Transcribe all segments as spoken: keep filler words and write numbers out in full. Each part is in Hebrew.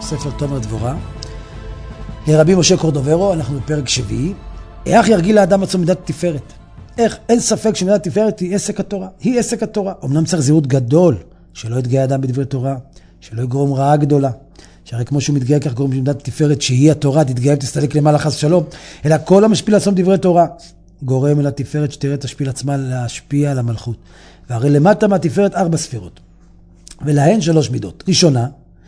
ספר תומר דבורה, לרבי משה קורדוברו. אנחנו בפרק שביעי. איך ירגיל האדם עצמו מידת תפארת? איך? אין ספק שמידת תפארת היא עסק התורה. היא עסק התורה. אמנם צריך זהירות גדול, שלא יתגאה אדם בדברי תורה, שלא יגרום רעה גדולה. שהרי כמו שהוא מתגאה כך גורם שמידת תפארת שהיא התורה, תתגאה ותסתלק למעלה חס שלום. אלא כל המשפיל עצמו דברי תורה גורם אל התפארת שתראה תשפיל עצמה להשפיע על המלכות. והרי למטה מהתפארת ארבע ספירות, ולהן שלוש מידות. ראשונה,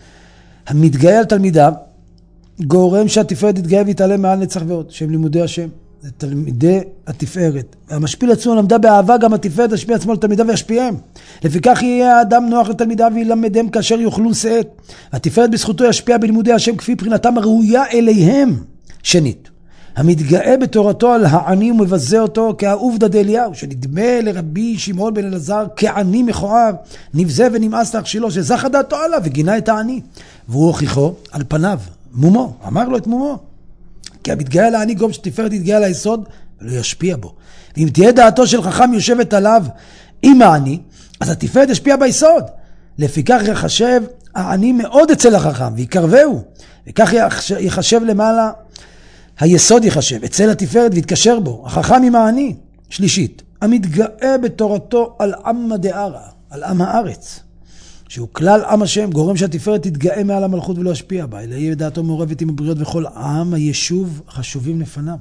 המתגאה על תלמידיו גורם שהתפארת יתגאה ויתעלם מעל נצח ועוד, שהם לימודי השם. זה תלמידי התפארת. המשפיל עצמו למדה באהבה, גם התפארת תשפיע עצמו לתלמידיו וישפיעם. לפיכך יהיה האדם נוח לתלמידיו וילמדם כאשר יאכלו שאת. התפארת בזכותו ישפיע בלימודי השם כפי בחינתם הראויה אליהם. שנית, המתגאה בתורתו על העני ומבזה אותו כעובדא דאליהו, שנדמה לרבי שמעון בן אלעזר כעני מכוער, נבזה ונמאס להכשילו, שזכה דעתו עליו וגינה את העני. והוא הוכיחו על פניו, מומו, אמר לו את מומו. כי המתגאה על העני גורם שתפארת יתגאה על היסוד ולא ישפיע בו. ואם תהיה דעתו של חכם יושבת עליו עם העני, אז התפארת ישפיע ביסוד. לפיכך יחשב העני מאוד אצל החכם ויקרבהו, וכך יחשב למעלה, היסוד יחשב אצל התפארת ויתקשר בו, החכם עם העני. שלישית, המתגאה בתורתו על עמא דארעא, על עם הארץ, שהוא כלל עם השם, גורם שהתפארת תתגאה מעל המלכות ולא ישפיע בה, אלא יהיה דעתו מעורבת עם הבריות וכל עם היישוב חשובים לפניו.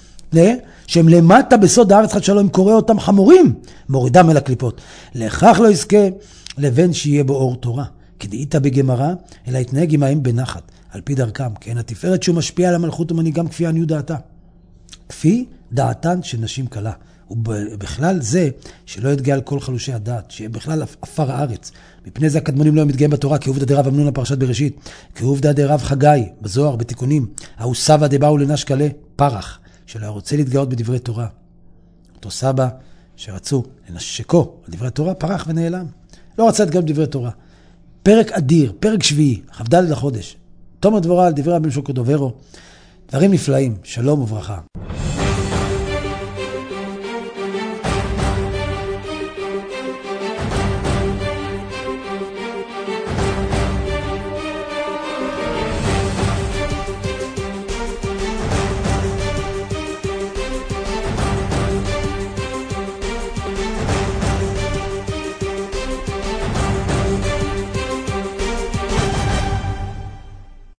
שהם למטה בסוד הארץ חד שלום, קורא אותם חמורים, מורידם אל הקליפות. לכך לא יזכה לבן שיהיה בו אור תורה. כדאית בגמרא, אלא יתנהג עמהם בנחת, על פי דרכם. כן, התפארת שהוא משפיע על המלכות ומנהיגם כפי עניות דעתה. כפי דעתן של נשים קלה. ובכלל זה שלא יתגאה על כל חלושי הדעת, שבכלל אפר הארץ. מפני זה הקדמונים לא מתגאים בתורה, כי עובדא דרב אמנון לפרשת בראשית, כי עובדא דרב חגי בזוהר בתיקונים, ההוא סבא דבאו לנשקלה פרח, שלא רוצה להתגאות בדברי תורה. אותו סבא שרצו לנשקו על דברי תורה, פרח ונעלם. לא רצה להתגאות בדברי תורה. פרק אדיר, פרק שביעי, כ"ד לחודש. תומר דבורה על דברי רבי משה קורדוברו. דברים נפלאים, שלום וברכה.